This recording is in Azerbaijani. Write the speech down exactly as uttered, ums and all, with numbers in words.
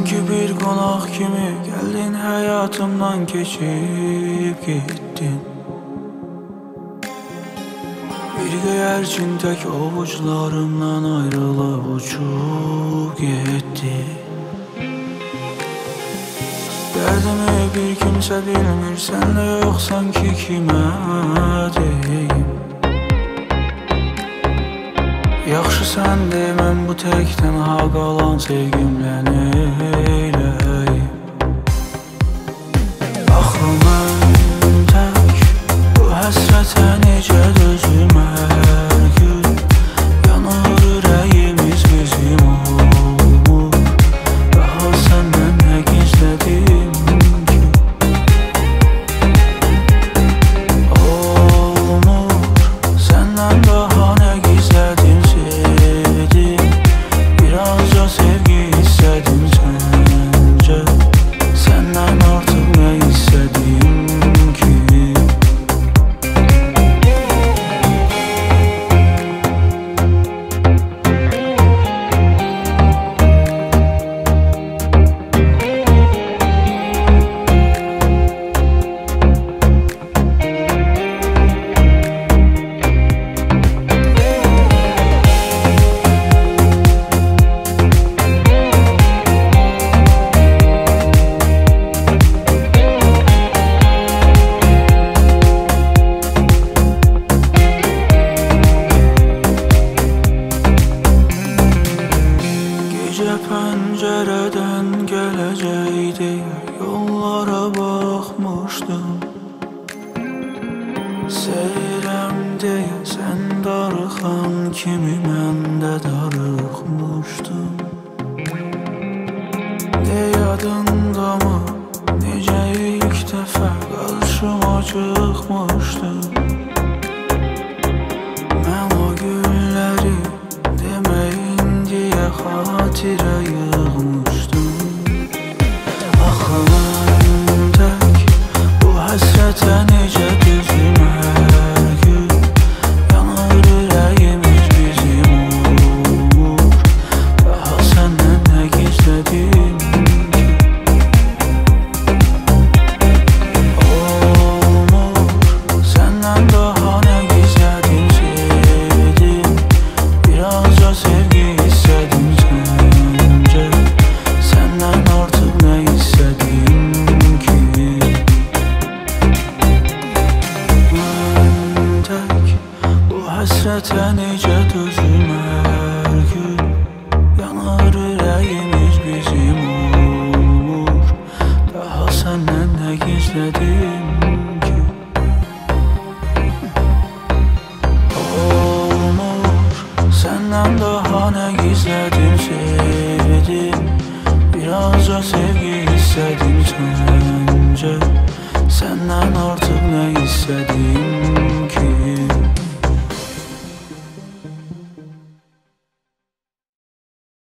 Sanki bir qonaq kimi gəldin həyatımdan keçib getdin. Bir göyərçin tək ovucularımdan ayrılıb uçub getdi. Dərdimi bir kimsə bilmir, sən də yoxsan ki kimə deyim. Yaxşı sən deməm, bu tək tənha qalan sevgimlə neyləyim. Axı mən tək bu həsrətə necə dözüm hər gün. Yanır ürəyimiz bizim olmur, daha səndən nə gizlədim ki? Olmur, səndən daha nə gizlədim? Sevgi istedim sence, senden artık ne istedim ki? Pəncərədən gələcəkdi, yollara baxmışdım. Sevirəm deyə sən darıxan kimi mən də darıxmışdım. De yadındamı, necə ilk dəfə qarşıma çıxmışdım. Mən o gülləri deməyin deyə xatirə yığmışdım. Axı mən tək bu həsrətə necə dözüm hər gün. Yanır ürəyimiz bizim olmur, daha səndən nə gizlədim ki? Olmur, səndən daha nə gizlədim sevdim. Birazca sevgi istedim sence, senden artık ne istedim ki? Mən tək bu həsrətə necə dözüm hər